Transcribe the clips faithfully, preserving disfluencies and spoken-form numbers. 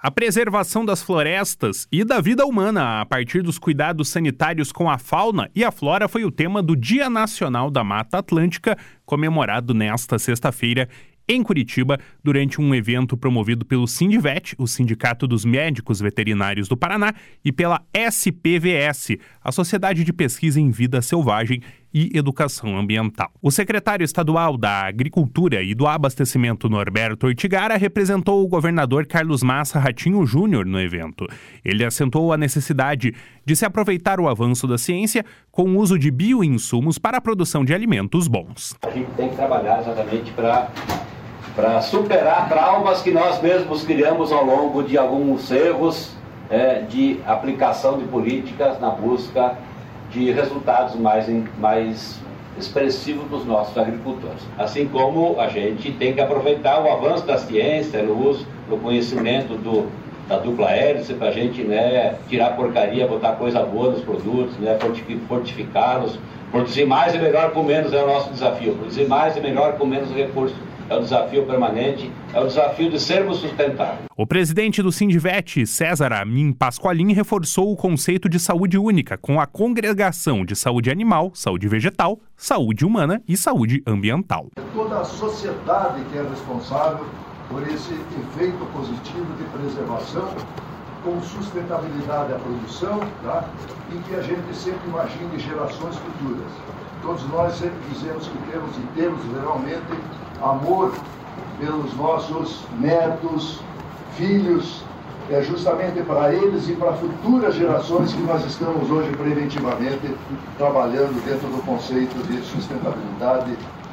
A preservação das florestas e da vida humana a partir dos cuidados sanitários com a fauna e a flora foi o tema do Dia Nacional da Mata Atlântica, comemorado nesta sexta-feira em Curitiba, durante um evento promovido pelo Sindvet, o Sindicato dos Médicos Veterinários do Paraná, e pela S P V S, a Sociedade de Pesquisa em Vida Selvagem e Educação Ambiental. O secretário estadual da Agricultura e do Abastecimento, Norberto Ortigara, representou o governador Carlos Massa Ratinho Júnior no evento. Ele acentuou a necessidade de se aproveitar o avanço da ciência com o uso de bioinsumos para a produção de alimentos bons. A gente tem que trabalhar exatamente para para superar traumas que nós mesmos criamos ao longo de alguns erros é, de aplicação de políticas na busca de resultados mais, mais expressivos dos nossos agricultores. Assim como a gente tem que aproveitar o avanço da ciência, no uso, no conhecimento do, da dupla hélice, para a gente, né, tirar porcaria, botar coisa boa nos produtos, né, fortificá-los, produzir mais e melhor com menos é o nosso desafio, produzir mais e melhor com menos recursos. É o desafio permanente, é o desafio de sermos sustentáveis. O presidente do Sindvet, César Amin Pasqualin, reforçou o conceito de saúde única com a congregação de saúde animal, saúde vegetal, saúde humana e saúde ambiental. Toda a sociedade que é responsável por esse efeito positivo de preservação, com sustentabilidade à produção, tá? E que a gente sempre imagine gerações futuras. Todos nós sempre dizemos que temos e temos realmente amor pelos nossos netos, filhos, é justamente para eles e para futuras gerações que nós estamos hoje preventivamente trabalhando dentro do conceito de sustentabilidade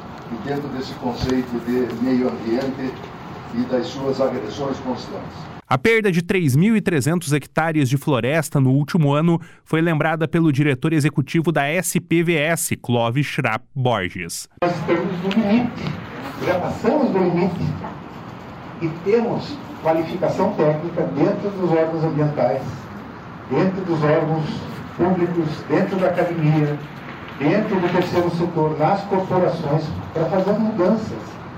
e dentro desse conceito de meio ambiente e das suas agressões constantes. A perda de três mil e trezentos hectares de floresta no último ano foi lembrada pelo diretor executivo da S P V S, Clóvis Schrapp Borges. Nós estamos no limite, já passamos do limite e temos qualificação técnica dentro dos órgãos ambientais, dentro dos órgãos públicos, dentro da academia, dentro do terceiro setor, nas corporações, para fazer mudanças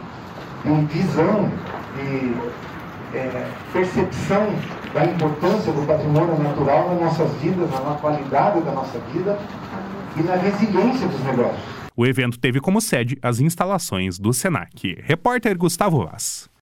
em visão de É, percepção da importância do patrimônio natural nas nossas vidas, na qualidade da nossa vida e na resiliência dos negócios. O evento teve como sede as instalações do Senac. Repórter Gustavo Vaz.